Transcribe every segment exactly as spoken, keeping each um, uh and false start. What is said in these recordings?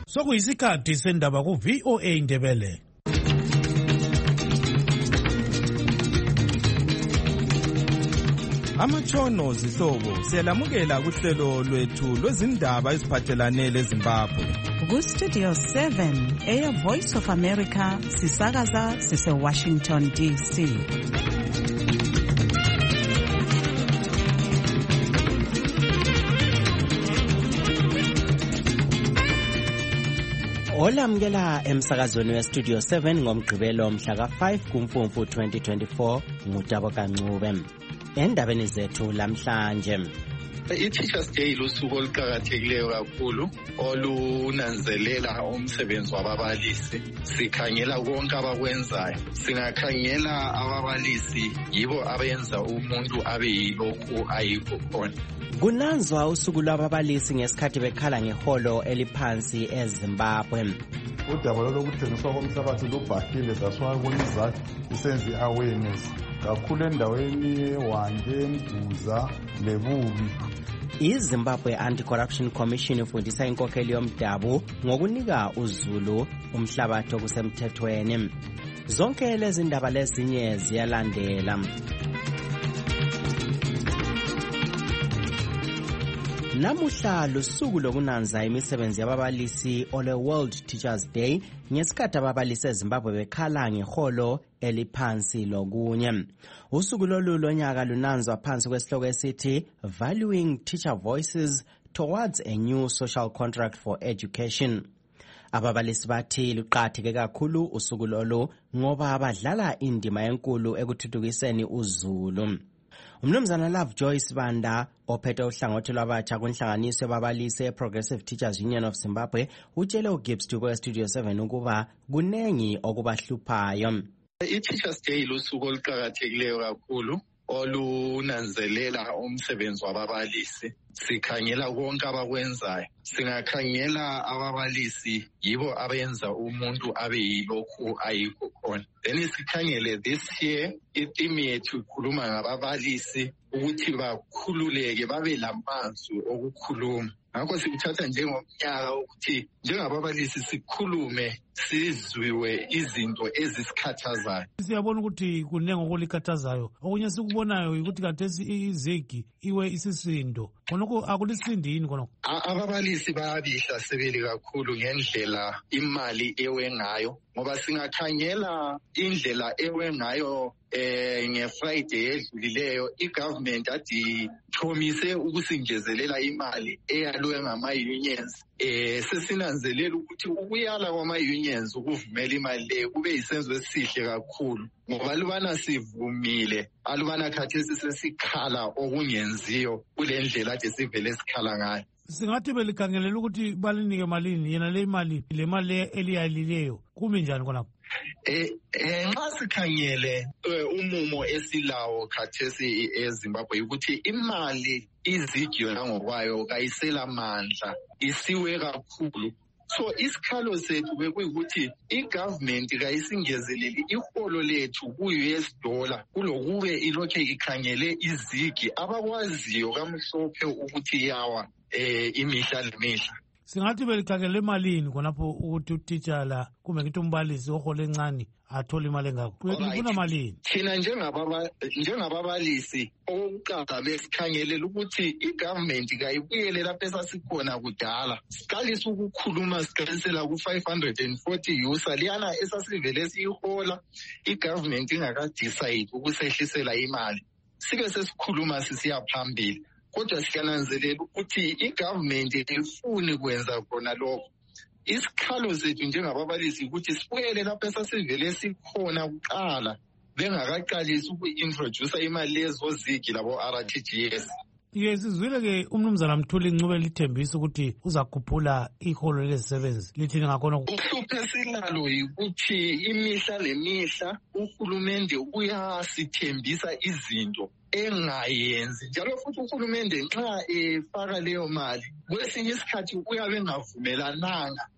Sokuyisikhathi sendaba ku V O A Indebele. Amatshono zihlobo siyalamukela kuhlelo lwethu lwezindaba eziphathelane leZimbabwe. Ku Studio seven eya Voice of America sisakaza sise Washington D C. Olamukela emsakazweni we Studio seven ngomgqibelo mhla ka five kuMfumfu twenty twenty-four ngutabo kancube. Endabeni zethu lamhlanje, I-Teachers Day lusuku oluqakathekileyo kakhulu olunanzelela umsebenzi wababalisi. Sikhangela konke abakwenzayo. Singakhangela ababalisi yibo abenza umuntu abe yilokhu ayikho khona. kunanzwa usuku lwababalisi ngesikhathi bekhala ngeholo eliphansi eZimbabwe. Udaba lokuthengiswa komhlabathi lubhahile saswabona izakhi isenze awareness kakhulu endaweni yeWande, Mduza leBubi. iZimbabwe Anti-Corruption Commission ifundisa inkokheli yomdabu ngokunika uzulu umhlabathi okusemthethweni. Zonke lezi ndaba lezinye ziyalandela. Namuhla lusuku lokunanza imisebenzi yababalisi ole World Teachers Day ngesikhathi ababalisi eZimbabwe bekhala ngeholo eliphansi lokunye. Usuku lolu lonyaka lunanzwa phansi kwesihloko esithi Valuing Teacher Voices Towards a New Social Contract for Education. Ababalisi bathi luqatheke kakhulu usuku lolu ngoba abadlala indima enkulu ekuthuthukiseni uzulu. Umnumzana Love Joyce Banda ophethe uhlangothi lwabatsha kunhlanganiso yababalisi Progressive Teachers Union of Zimbabwe utshele uGibbs Duko eStudio seven ukuba kunengi okubahluphayo. I-Teachers Day lusuku oluqakathekileyo kakhulu olunanzelela umsebenzi wababalisi. Sikhangela konke abakwenzayo. Singakhangela ababalisi yibo abenza umuntu abe yilokhu ayikho khona. Then sikhangele this year i-theme yethu ikhuluma ngababalisi ukuthi bakhululeke babe lamazwi okukhuluma. Ngakho sikuthatha njengomnyaka ukuthi njengababalisi sikhulume sizwiwe izinto ezisikhathazayo. Siyabona ukuthi kunengi okulikhathazayo. Okunye sikubonayo ukuthi khathesi izigi iwe isisindo. Khonoko akulisindi yini khonoko? Ababalisi bayabihlasebeli kakhulu ngendlela imali ewe ngayo. Ngoba singakhangela indlela ewe ngayo eh ngeFriday edlulileyo igovernment adi promise ukusingezelela imali eyalwe ngama unions. Eh sesinanzelela ukuthi ukuyala kwama unions ukuvumela imali le kube isenzo esihle kakhulu ngoba lubana sivumile alubana khathesi sesikhala okungenziyo kule ndlela ade sivele sikhala ngayo. Singathi belikhangelela ukuthi balinike malini yena le imali le mali eliyalileyo kumi njani khonapho? Eh eh nxa sikhangele umumo esilawo khathesi eZimbabwe ukuthi imali izigyo ngokwayo kayisela mandla isiwe kakhulu. So isikhalo sethu bekuyikuthi igovernment kayisingezeleli iholo lethu ku-U S dollar kulokube ilokhe ikhangele izigi abakwaziyo kamhlophe ukuthi yawa eh imihla lemihla. Singathi belikhangele malini khonapho ukuthi utitsha la kumbe ngithi umbalisi ohole encane athola imali engakho? Ufuna malini? Thina njengababa njengababalisi okuqala besikhangelela ukuthi igovernment kayibuyele lapho esasikhona kudala. Siqalisa ukukhuluma siqalisela ku five hundred forty usa liyana esasivele siyihola igovernment ingakadecide ukusehlisela imali. Sike sesikhuluma sisiya phambili. Kodwa siyananzelela ukuthi igovernment ifuni kwenza khona lokho. Isikhalo sethu njengababalisi ukuthi sibuyele lapho esasivele sikhona kuqala bengakaqalisi uku-introduce imali lezo zigi labo R T G S. Ye sizwile ke umnumzana Mthuli Ncube lithembisa ukuthi uzakhuphula iholo lezisebenzi. Lithini ngakhona? Uhluphe silalo ukuthi imihla lemihla uhulumende uyasithembisa izinto engayenzi njalo futhi uhulumende nxa efaka leyo mali kwesinye isikhathi uyabe engavumelananga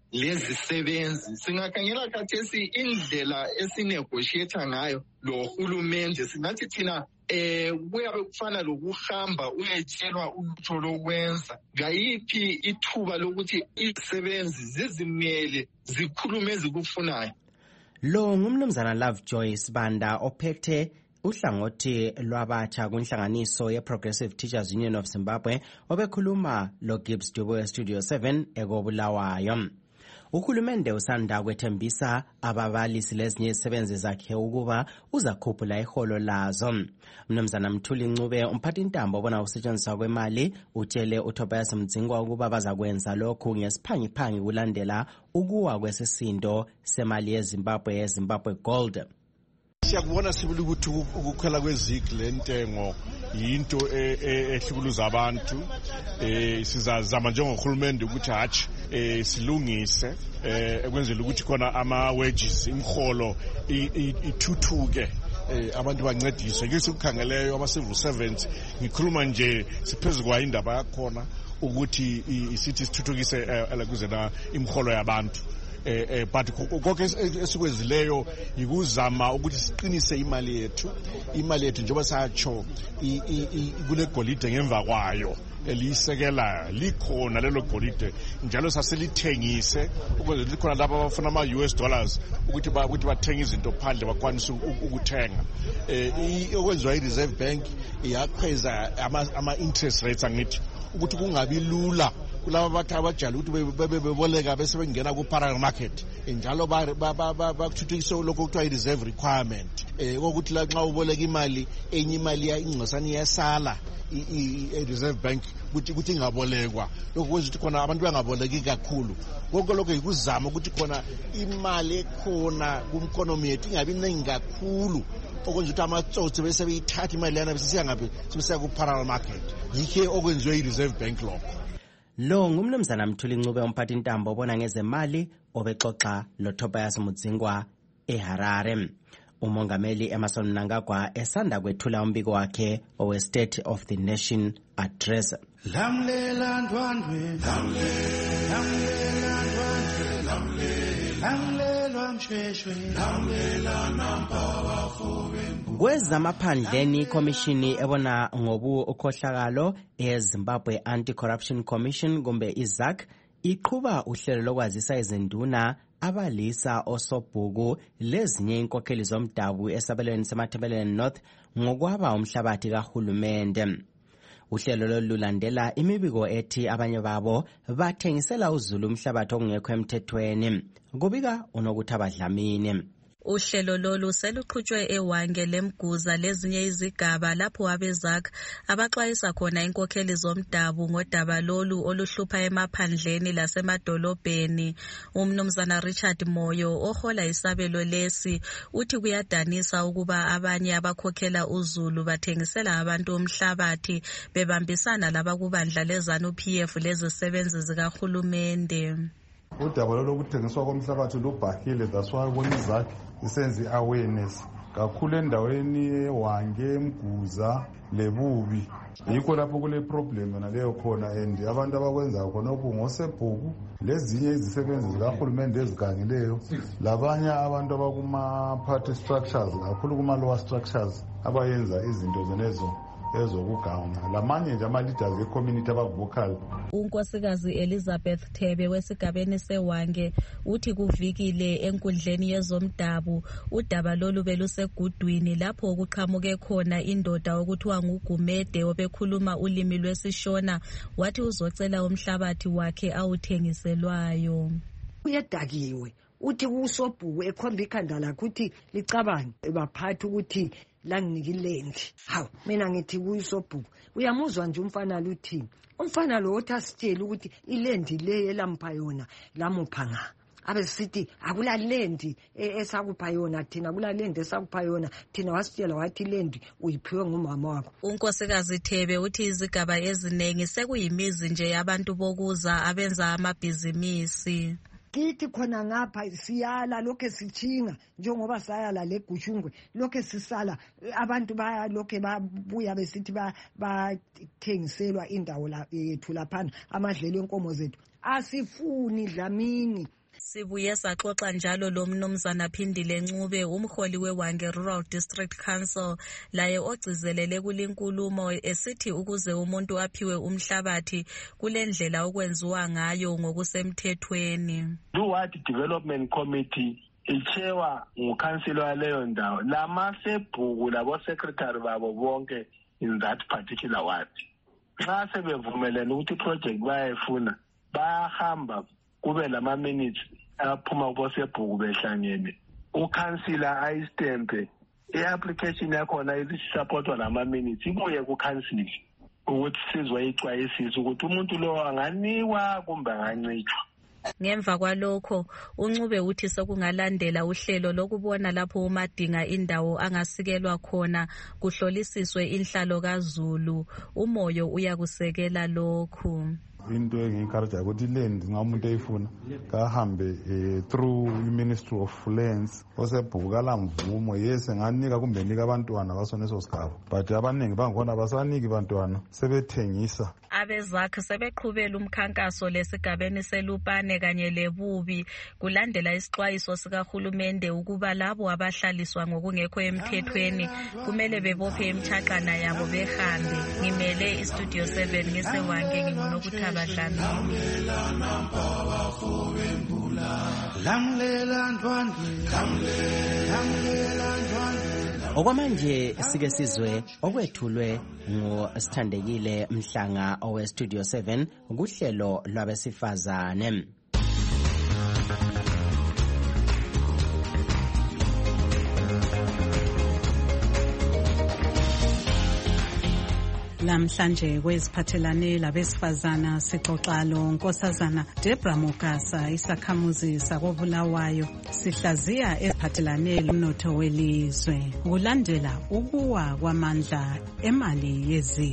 lezisebenzi. Singakhangela khathesi indlela esinegotiate ngayo lo hulumende, singathi thina eh kuyabe kufana lokuhamba uyetshelwa ulutho lokwenza. Ngayiphi ithuba lokuthi izisebenzi zizimele zikhulume ezikufunayo? Lo ngumnumzana Lovejoy Sibanda ophethe uhlangothi lwabatsha kunhlanganiso ye-Progressive Teachers Union of Zimbabwe obekhuluma lo Gibbs Dubo Studio seven ekobulawayo. Uhulumende usanda kwethembisa ababalisi lezinye izisebenzi zakhe ukuba uzakhuphula iholo lazo. Mnumzana Mthuli Ncube umphathi intambo obona ukusetshenziswa kwemali utshele uTobias Mdzingwa ukuba bazakwenza lokhu ngesiphangiphangi kulandela ukuwa kwesisindo semali yeZimbabwe yeZimbabwe Gold. Siyakubona sibili ukuthi ukukhwela kwezigi lentengo yinto ehlukuluza abantu. Eh sizazama njengohulumende ukuthi hatch eh silungise eh ekwenzela ukuthi khona ama wages imkholo ithuthuke, eh abantu bancediswe. Ngise ukukhangeleyo ama civil servants ngikhuluma nje siphezulu kwa indaba yakhona ukuthi isithi sithuthukise kuzena imkholo yabantu. Eh, eh, but konke esikwenzileyo yikuzama ukuthi siqinise imali yethu imali yethu njengoba satsho kule golide ngemva kwayo elisekela likhona lelo golide njalo saselithengise ukwenzela likhona lapha abafuna ama U S dollars ukuthi ba ukuthi bathenga izinto phandle bakwanisa ukuthenga. Eh okwenziwa i Reserve Bank iyakhweza ama, ama interest rates angithi ukuthi kungabi lula kulabo bathu abajala ukuthi bebeboleka bese bengena ku parallel market njalo bakuthuthukise lokho kuthiwa i reserve requirement, eh ukuthi la nxa uboleka imali enye imali ya ingcosana iyasala i Reserve Bank ukuthi ukuthi ingabolekwa. Lokho kwenza ukuthi khona abantu bangaboleki kakhulu. Konke lokho yikuzama ukuthi khona imali ekhona ku-economy yethu ingabi ningi kakhulu okwenza ukuthi amatsotsi bese beyithatha imali yana bese siyangaphi sibesiya ku parallel market. Yikhe okwenziwe i Reserve Bank lokho. Lo ngumnumzana Mthuli Ncube umphathi intambo obona ngezemali obexoxa lo Tobias Mdzingwa eHarare. Umongameli Emmerson Mnangagwa esanda kwethula umbiko wakhe owe State of the Nation Address. Lamlela ndwandwe lamlela ndwandwe lamlela mshweshwe lamlela nampawa fobe. Kwezamaphandleni ikomishini ebona ngobu ukhohlakalo eZimbabwe Anti-Corruption Commission kumbe I Z A C iqhuba uhlelo lokwazisa izinduna abalisa osobhuku lezinye inkokheli zomdabu esabelweni semathebeleni North ngokwaba umhlabathi kahulumende. Uhlelo lolulandela imibiko ethi abanye babo bathengisela uZulu umhlabathi ongekho emthethweni. Kubika unokuthi abadlamini. Uhlelo lolu seluqhutshwe eWange leMguza lezinye izigaba lapho abezakhe abaxwayisa khona inkokheli zomdabu ngodaba lolu oluhlupha emaphandleni lasemadolobheni. Umnumzana Richard Moyo ohola isabelo lesi uthi kuyadanisa ukuba abanye abakhokhela uZulu bathengisela abantu umhlabathi bebambisana labakubandla lezanu P F lezisebenzi zikahulumende. Udaba lokuthengiswa komhlabathi lubhahile, that's why when I Z A C isenze awareness kakhulu endaweni eWange eMguza leBubi. Yikho lapho kule problem yona leyo khona, and abantu abakwenza khona okungosebhuku lezinye izisebenzi zikahulumende ezigangileyo labanye abantu abakuma party structures kakhulu kuma lower structures abayenza izinto zenezo ezokuganga lamanye nje ama-leaders e-community aba-vocal. Unkosikazi Elizabeth Thebe wesigabeni seWange uthi kuvikile enkundleni yezomdabu udaba lolu belusegudwini lapho kuqhamuke khona indoda okuthiwa nguGumede obekhuluma ulimi lwesishona wathi uzocela umhlabathi wakhe awuthengiselwayo. Uyedakiwe uthi kusobhuku ekhomba ikhanda lakhe ukuthi licabange baphathi ukuthi langinikile. Hawu mina ngithi kuyisobhuku uyamuzwa nje umfana luthini. Umfana lo othi asitshela ukuthi ilendi le elampha yona lamupha nga. Abe sithi akula lendi esakupha yona thina akula lendi esakupha yona thina wasitshela wathi lendi uyiphiwe ngumama wakho. Unkosikazi Thebe uthi izigaba ezinengi sekuyimizi nje yabantu bokuza abenza amabhizinisi. Kithi khona ngapha siyala lokho sichinga njengoba sayala legushungwe lokho sisala abantu baya lokho babuya besithi bathengiselwa indawo la yethu lapha amadlelo enkomo zethu. Asifuni Dlamini Sibuye saxoxa njalo lo mnumzana Phindile Ncube, umholi weWange Rural District Council, laye ogcizelele kulinkulumo esithi ukuze umuntu aphiwe umhlabathi kulendlela okwenziwa ngayo ngokusemthethweni. Duwat Development Committee ichewa ngukhansilo waleyo ndawo, lamasebhuku labo secretary babo bonke in that particular ward. Nxa sebevumelene ukuthi project bayayifuna, bayahamba kube lama minutes aphuma kubosebhuku behlangene, ukhansila ayistempe, i-application yakhona isupportwa lama minutes, ibuye kukhansila ukuthi sizwe ixwayisisa ukuthi umuntu lo anganikwa kumbe angancitshwa. Ngemva kwalokho uNcube uthi sokungalandela uhlelo lokubona lapho umadinga indawo angasikelwa khona kuhlolisiswe inhlalo kaZulu. Umoyo uyakusekela lokhu. Into engiencourage ukuthi land nxa umuntu eyifuna kahambe through i-Ministry of Lands osebhuku kalamvumo yes nganika kumbe nika abantwana basoneso sigaba, but abaningi bangikhona basaniki bantwana sebethengisa. Abezakhe sebeqhubela umkhankaso lesigabeni seLupane kanye leBubi kulandela isixwayiso sikahulumende ukuba labo abahlaliswa ngokungekho emthethweni kumele bebophe imthaqana yabo behambe. Ngimele iStudio seven ngiseWange nginguNokuthaba Dlamini. Okwamanje sike sizwe okwethulwe nguSithandekile Mhlanga owe Studio seven kuhlelo lwabesifazane. Namhlanje kweziphathelane labesifazana sixoxa lo Nkosazana Debra Mokasa, isakhamuzi sakoBulawayo, sihlaziya eziphathelane lomnotho welizwe kulandela ukuwa kwamandla emali yeziko.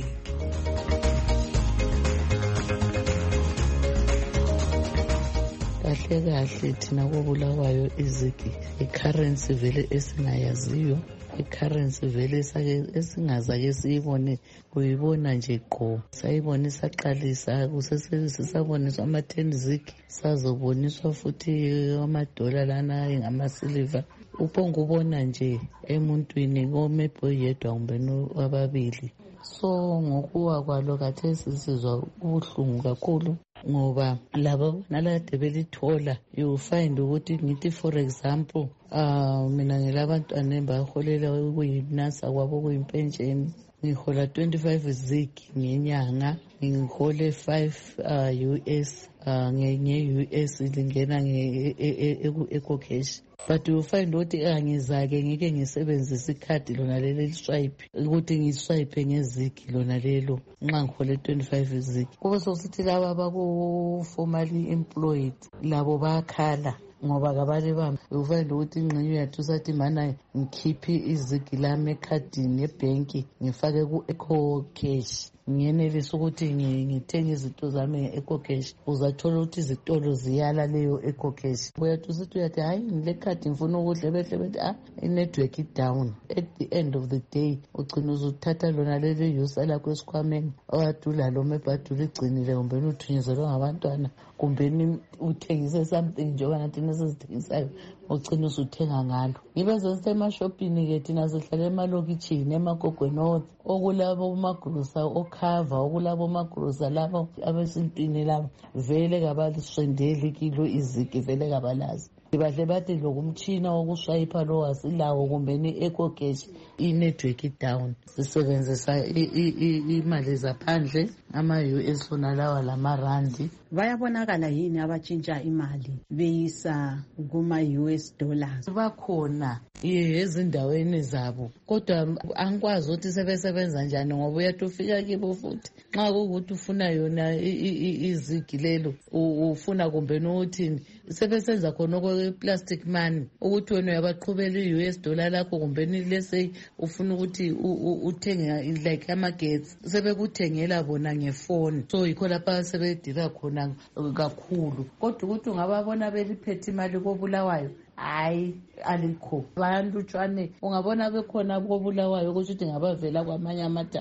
Kahle kahle thina koBulawayo izigi i-currency vele esingayaziyo, i-currency vele esingazake siyibone kuyibona nje qho, sayibona isaqalisa kusesaboniswa ama-ten zigi, sazoboniswa futhi amadola lana ngamasiliva. Uphonga ubona nje emuntwini komepho yedwa kumbe ababili. So ngokuwa kwalo khathesi sizwa ubuhlungu kakhulu ngoba laba nalade belithola you find ukuthi ngithi for example uh mina ngilabantwana embaholela ukuyinasa kwabo kuyimpensheni, ngihola twenty-five zigi ngenyanga, ngihole five uh, U S uh, nge U S lingena nge eco cash. But you find ukuthi angizake ngike ngisebenzisa ikhadi lona leli swipe ukuthi ngiswipe ngezigi lona lelo nxa ngihole twenty-five zigi. Kube sokuthi laba abaku formally employed labo bayakhala ngoba kabale bami ufind ukuthi ingxenye yathu sathi mana ngikhiphi izigi lami ekhadini ebhenki ngifake ku eco cash, ngiyenelisa ukuthi ngithenge izinto zami nge-eco cash, uzathola ukuthi izitolo ziyala leyo eco cash. Uyathi usithi uyathi hayi ngile khadi ngifuna ukudla behle bethi ah i-network i-down. At the end of the day ugcina uzuthatha lona leli yusa lakho esikhwameni owadula lo mebhadula igcinile kumbe uthunyezelo ngabantwana kumbe uthengise something njengoba nathi nesizithengisayo ugcina usuthenga ngalo. Ngibenze sisemashopini ke thina sihlala emalokitshini emakogweni okulabo magrosa okhava okulabo magrosa labo abesintini labo vele kabaliswendeli kilo izigi vele kabalazi. Bahle bathi lokumtshina wokuswipe lo asilawo kumbe ni eco cash i-network down. Sisebenzisa imali zaphandle ama U S lona lawa lamarandi. Bayabonakala yini abatshintsha imali beyisa kuma U S dollars? Bakhona ezindaweni zabo kodwa angikwazi ukuthi sebesebenza njani ngoba uyatufika kibo futhi nxa ukuthi ufuna yona izigi lelo ufuna kumbe nothini sebesenza khona okwe-plastic money ukuthi wena uyabaqhubela i-U S dollar lakho kumbe let's ufuna ukuthi uthenge like amagetsi sebekuthengela bona ngefoni, so yikho lapha sebedila khona kakhulu. Kodwa ukuthi ungababona beliphethe imali koBulawayo hayi alikho. Bayantutshwane ungabona bekhona koBulawayo ukuthi ngabavela kwamanye amatawuni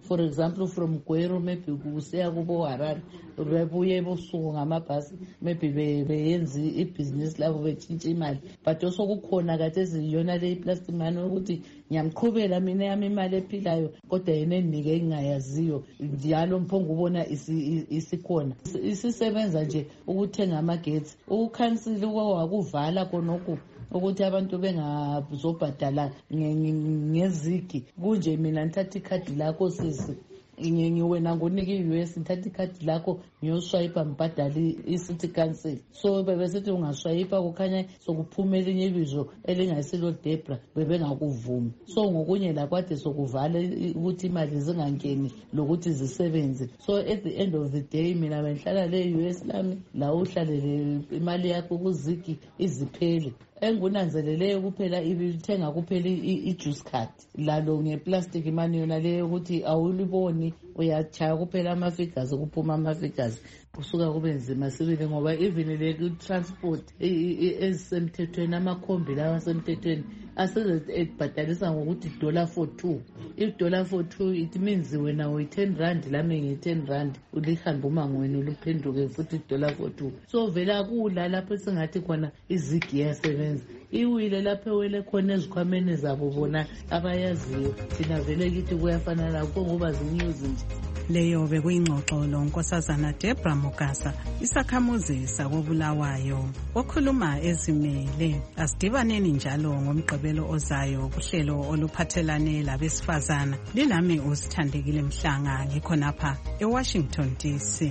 for example from Gwero maybe kuseya kubo Harare bebuye ebusuku ngamabhasi maybe beyenza ibhizinisi labo betshintsha imali, but also kukhona kade eziyona le plastic money ukuthi ngiyamqhubela mina yami imali ephilayo kodwa yena enike engayaziyo njalo mphongo ubona isikhona isisebenza nje ukuthenga amagetsi ukukhansela ukwakuvala konke ukuthi abantu bengazobhadala ngezigi kunje mina ngithatha ikhadi lakho sisi ngiwena ngonika i-U S ngithatha ikhadi lakho ngiyoswayipa mbhadali i-city council, so bebesithi ungaswayipa kukhanya sokuphumela elinye ibizo elingasilo Debra bebengakuvumi, so ngokunye la kwade sokuvala ukuthi imali zingangeni lokuthi zisebenze. So at the end of the day mina bengihlala le-U S lami la uhlalele imali yakho kuzigi iziphele engunanzeleleyo kuphela ibithenga kuphela i-juice card lalo ngeplastic money yona leyo ukuthi awuliboni uyachaya kuphela ama-figures kuphuma ama-figures kusuka kube nzima sibili ngoba even le transport ezisemthethweni amakhombi lawa asemthethweni asezebhadalisa ngokuthi dollar for two. If dollar for two it means wena uyi-ten rand lami ngiyi-ten rand ulihambe umangweni uluphenduke futhi dollar for two. So vela kula lapho singathi khona izigi yasebenza iwile lapho ewele khona ezikhwameni zabo bona abayaziyo thina vele kithi kuyafana lakho ngoba zinews nje. Leyo bekuyingxoxo lonkosazana Debra Mugasa isakhamuzi sakobulawayo okhuluma ezimele. Asidibaneni njalo ngomgqibelo ozayo kuhlelo oluphathelane labesifazana. Lilami uSithandekile Mhlanga ngikhonapha eWashington D C.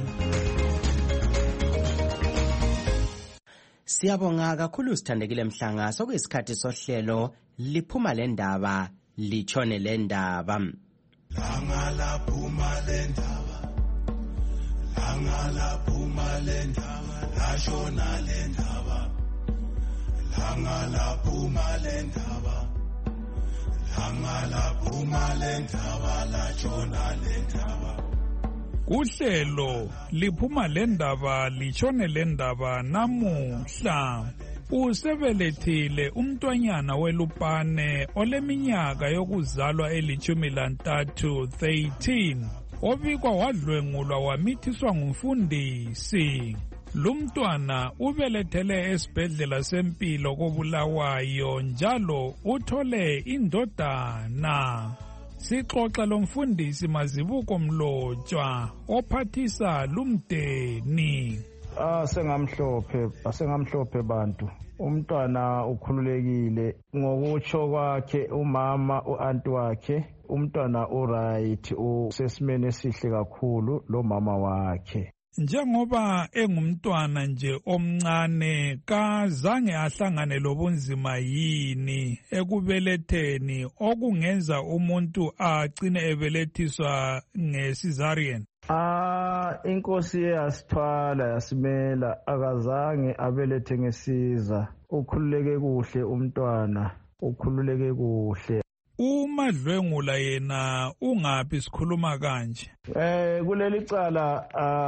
Siyabonga kakhulu Sithandekile Mhlanga, sokuyisikhathi sohlelo liphuma lendaba litshone lendaba. Langa la phuma lendaba, langa la phuma lendaba, la shona lendaba, langa la phuma lendaba, langa la phuma lendaba, la shona lendaba. Uhlelo liphuma lendaba litshone lendaba namuhla usebelethile umntwanyana welupane oleminyaka yokuzalwa elithumi lantathu thirteen obikwa wadlwengulwa wamithiswa ngumfundisi. Lumntwana ubelethele esibhedlela sempilo kobulawayo njalo uthole indodana. Sixoxa lomfundisi Mazibuko Mlotshwa ophathisa lumdeni. Ah sengamhlophe asengamhlophe bantu umntwana ukhululekile ngokutsho kwakhe umama uanti wakhe umntwana uright usesimene esihle kakhulu lo mama wakhe. Njengoba engumntwana nje omncane kazange ahlangane lobunzima yini ekubeletheni okungenza umuntu agcine ebelethiswa nge-cesarean? Ah inkosi yasithwala yasimela akazange abelethe ngesiza. Ukhululeke kuhle umntwana, ukhululeke kuhle. Umadlwengula yena ungaphi sikhuluma kanje? Eh kuleli cala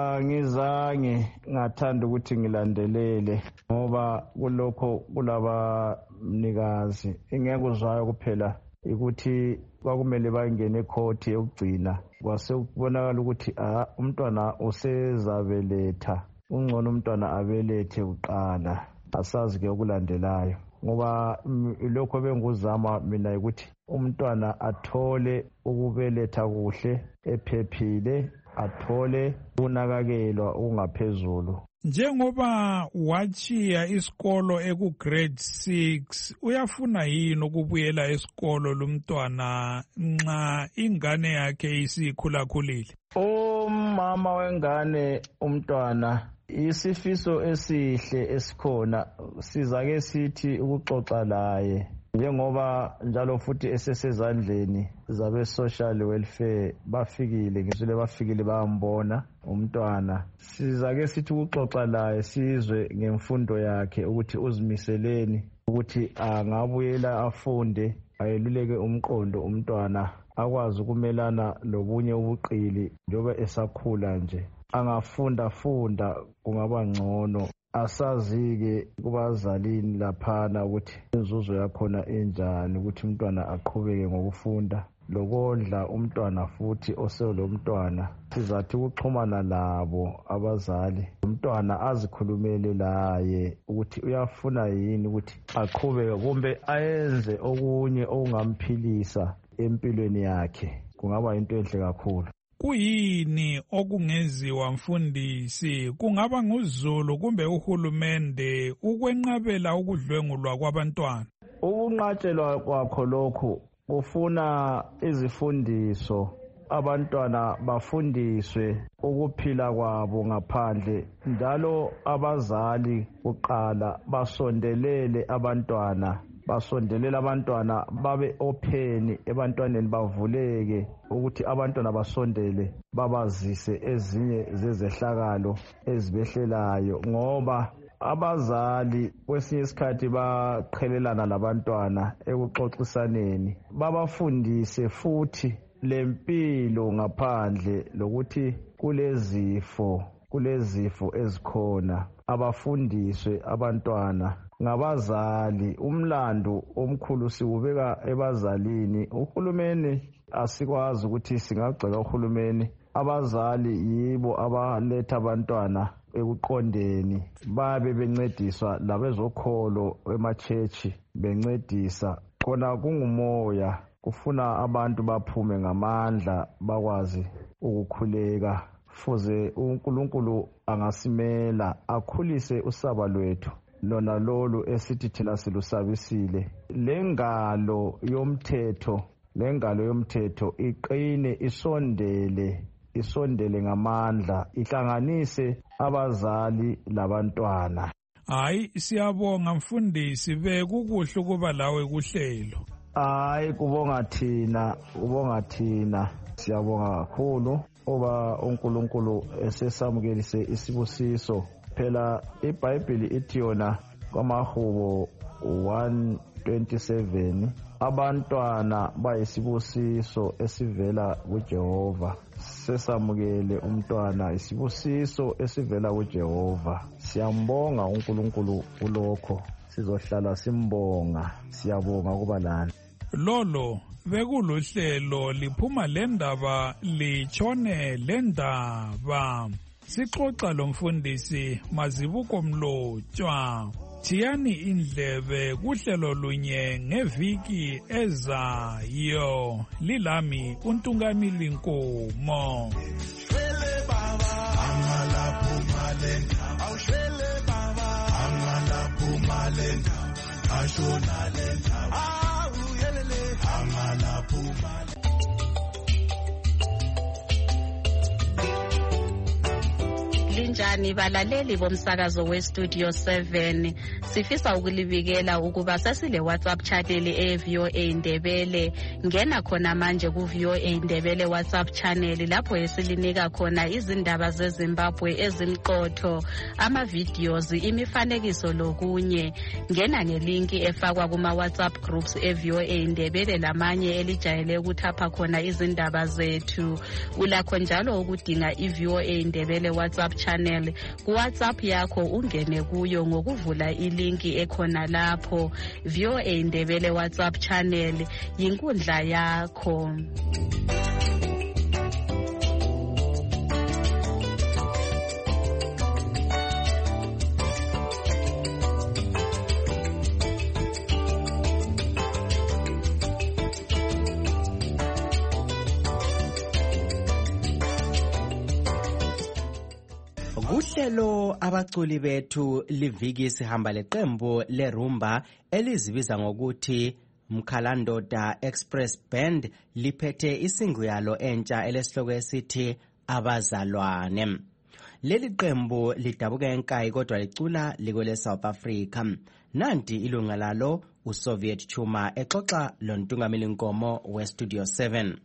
ngizange ngathanda ukuthi ngilandelele ngoba kulokho kulaba mnikazi ingekuzwayo kuphela ukuthi kwakumele bangene ecourt yokugcina kwase kubonakala ukuthi ah umntwana usezabeletha ungcono umntwana abelethe uqala asazi ke ukulandelayo ngoba lokho benguzama mina ukuthi umntwana athole ukubeletha kuhle ephephile athole unakakelwa okungaphezulu. Njengoba wachiya isikolo eku grade six uyafuna yini ukubuyela esikolo lumntwana nxa ingane yakhe isikhulakhulile? Umama wengane umntwana isifiso esihle esikhona sizake sithi ukuxoxa laye njengoba njalo futhi esesezandleni zabe social welfare bafikile ngisule bafikile bayambona umntwana sizake sithi ukuxoxa laye sizwe ngemfundo yakhe ukuthi uzimiseleni ukuthi angabuyela afunde ayeluleke umqondo umntwana akwazi ukumelana lobunye ubuqili njoba esakhula nje angafunda funda kungaba ngcono asazike kubazalini laphana ukuthi inzuzo yakhona enjani ukuthi umntwana aqhubeke ngokufunda lokondla umntwana futhi oselomntwana. Sizathi ukuxhumana labo abazali, umntwana azikhulumele laye ukuthi uyafuna yini ukuthi aqhubeke kumbe ayenze okunye okungamphilisa empilweni yakhe. Kungaba into enhle kakhulu. Kuyini okungenziwa mfundisi? Kungaba nguzulu kumbe uhulumende ukwenqabela ukudlwengulwa kwabantwana? Ukunqatshelwa kwakho lokhu kufuna izifundiso. Abantwana bafundiswe ukuphila kwabo ngaphandle, njalo abazali kuqala basondelele abantwana basondelele abantwana babe open ebantwaneni, bavuleke ukuthi abantwana basondele babazise ezinye zezehlakalo ezibehlelayo, ngoba abazali kwesinye isikhathi baqhelelana labantwana ekuxoxisaneni. Babafundise futhi lempilo ngaphandle, lokuthi kulezifo kulezifo ezikhona. Abafundiswe abantwana ngabazali. Umlando omkhulu siwubeka ebazalini. Uhulumeni asikwazi ukuthi singagceka uhulumeni. Abazali yibo abaletha abantwana ekuqondeni, babe bencediswa labezokholo emachechi bencedisa. Khona kungumoya, kufuna abantu baphume ngamandla bakwazi ukukhuleka. Fuze uNkulunkulu angasimela akhulise usaba lwethu lona lolu esithi thina silusabisile. Lengalo yomthetho lengalo yomthetho iqine, isondele isondele ngamandla, ihlanganise abazali labantwana. Hayi, siyabonga mfundisi, bekukuhle ukuba lawe kuhlelo. Hayi, kubonga thina kubonga thina siyabonga kakhulu oba uNkulunkulu esesamukelise isibusiso. Phela iBhayibheli ithi yona kwamaHubo one twenty-seven, abantwana bayisibusiso esivela kuJehova. Sesamukele umntwana, isibusiso esivela kuJehova. Siyambonga uNkulunkulu kulokho, sizohlala simbonga. Siyabonga kuba lana. Lolo bekuluhlelo liphuma lendaba litshone lendaba. Sixoxa lomfundisi Mazibuko Mlotshwa. Thiyani indlebe kuhlelo lunye ngeviki ezayo. Lilami uNtungamili Nkomo. Shwele baba angala pumalenda, awushwele baba angala pumalenda, ashona lenda, awuyelele angala pumalenda. Linjani balaleli bomsakazo weStudio seven, sifisa ukulibikela ukuba sasile WhatsApp channel e-V O A Ndebele. Ngena khona manje ku-V O A Ndebele WhatsApp channel, lapho esilinika khona izindaba zeZimbabwe ezimqotho, ama-videos, imifanekiso lokunye. Ngena ngelinki efakwa kuma-WhatsApp groups e-V O A Ndebele lamanye elijayele ukuthapha khona izindaba zethu. Ulakho njalo ukudinga i-V O A Ndebele WhatsApp channel ku WhatsApp yakho, ungene kuyo ngokuvula ilinki ekhona lapho. V O A Ndebele WhatsApp channel yinkundla yakho. Kuhlelo abaculi bethu liviki sihamba leqembu lerumba elizibiza ngokuthi Mkhalandoda Express Band liphethe isingu yalo entsha elesihloko esithi Abazalwane. Leli qembu lidabuka enkayi kodwa licula likwele South Africa. Nanti ilunga lalo uSoviet Chuma exoxa loNtungamili Nkomo weStudio seven.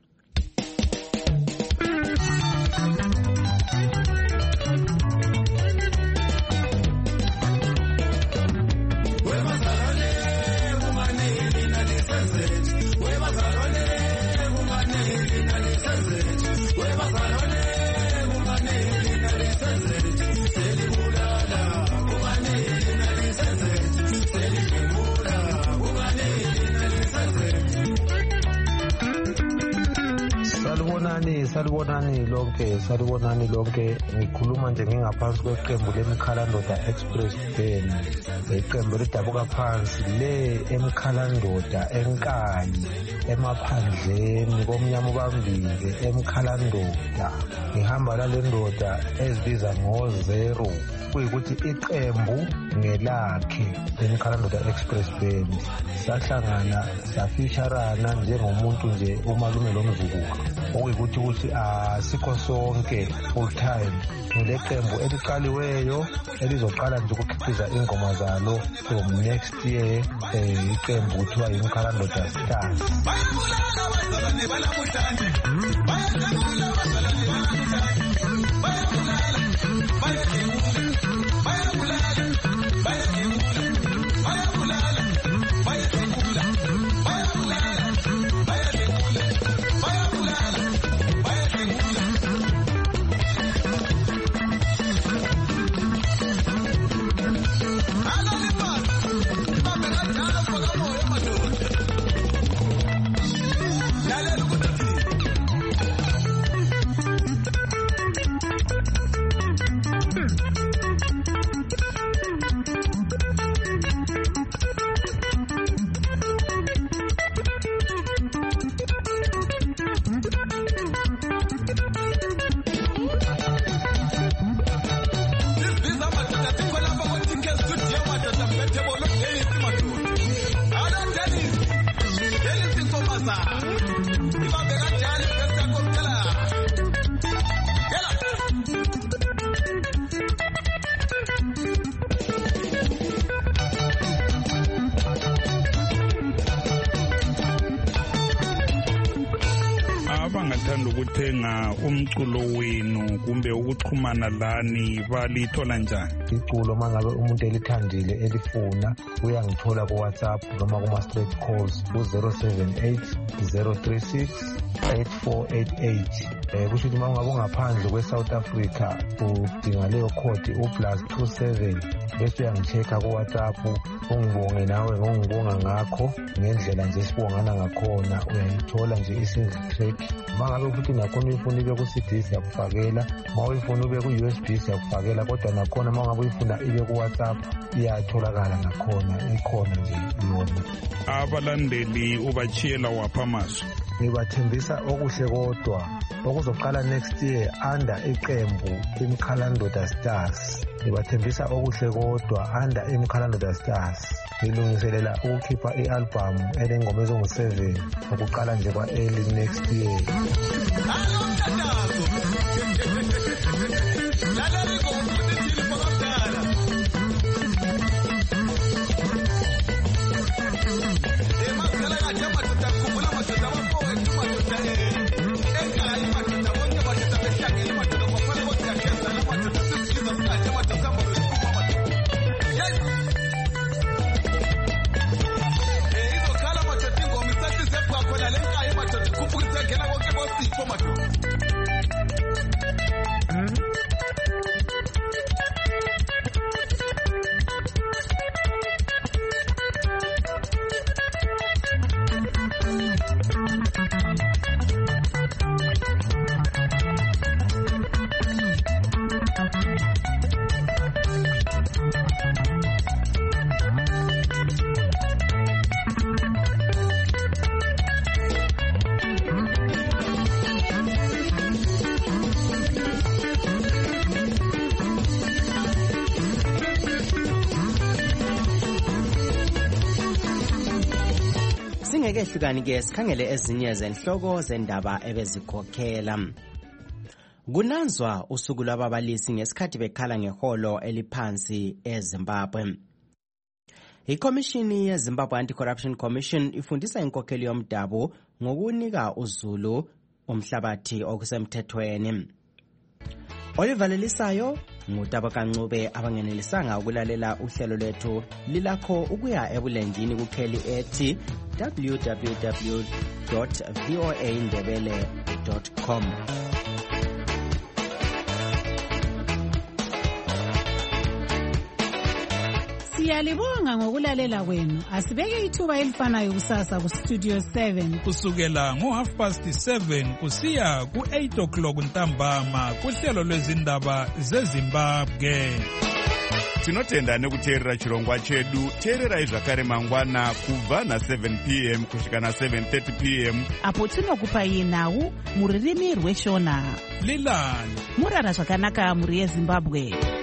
salibonani lonke, salibonani lonke. Ngikhuluma nje ngingaphansi kweqembu leMkhalandoda Express Band. Iqembu lidabuka phansi le eMkhalandoda eNkayi emaphandleni komnyama ubambile eMkhalandoda. Ngihamba lale ndoda ezibiza ngo-zero. Kuyikuthi iqembu ngelakhe eMkhalandoda Express Band. Sahlangana safisharana njengomuntu nje umalume lomzukuka. Okuyikuthi ukuthi asikho sonke full time. Ngile qembu eliqaliweyo elizoqala nje ukukhiqiza ingoma zalo from next year. Iqembu kuthiwa iMkhalandoda Stars. abangathanda ukuthenga umculo wenu kumbe ukuxhumana lani balithola njani? Iculo mangabe umuntu elithandile elifuna uyangithola ku WhatsApp noma kuma straight calls ku zero seven eight zero three six eight four eight eight. Eh kusho ukuthi mangabe ungaphandle kwe South Africa udinga leyo code u plus two seven bese uyangichecka ku WhatsApp ungibonge nawe ngongibonga ngakho ngendlela nje sibongana ngakhona uyayithola nje i-single track. Mangabe futhi nakhona uyifuna ibe ku C D siyakufakela, mawuyifuna ube ku U S B siyakufakela, kodwa nakhona mangabe uyifuna ibe ku WhatsApp iyatholakala nakhona, ikhona nje yona. Abalandeli ubachiyela wapha amazwi? Ngibathembisa okuhle kodwa okuzoqala next year under iqembu iMkhalandoda Stars. Ngibathembisa okuhle kodwa under iMkhalandoda Stars. Ngilungiselela ukukhipha i-album elengoma ezingu seven ukuqala nje kwa early next year. Singeke hlukani ke sikhangele ezinye zenhloko zendaba ebezikhokhela. Kunanzwa usuku lwababalisi ngesikhathi bekhala ngeholo eliphansi eZimbabwe. Ikomishini yeZimbabwe Anti-Corruption Commission ifundisa inkokheli yomdabu ngokunika uzulu umhlabathi okusemthethweni. Olivalelisayo ngutaba kancube abangenelisanga ukulalela uhlelo lwethu lilakho ukuya ebulenjini kukheli ethi w w w dot voa ndebele dot com. Siyalibonga ngokulalela kwenu. Asibeke ithuba elifanayo kusasa kustudio seven. Kusukela ngo half past seven kusiya ku eight o'clock ntambama kuhlelo lwezindaba zeZimbabwe. Tinotenda nekuteerera chirongwa chedu. Teererai zvakare mangwana kubva na seven p m kusvika na seven thirty p m apo tinokupai nhau muririmi rweshona. Lilani murara zvakanaka muri yeZimbabwe.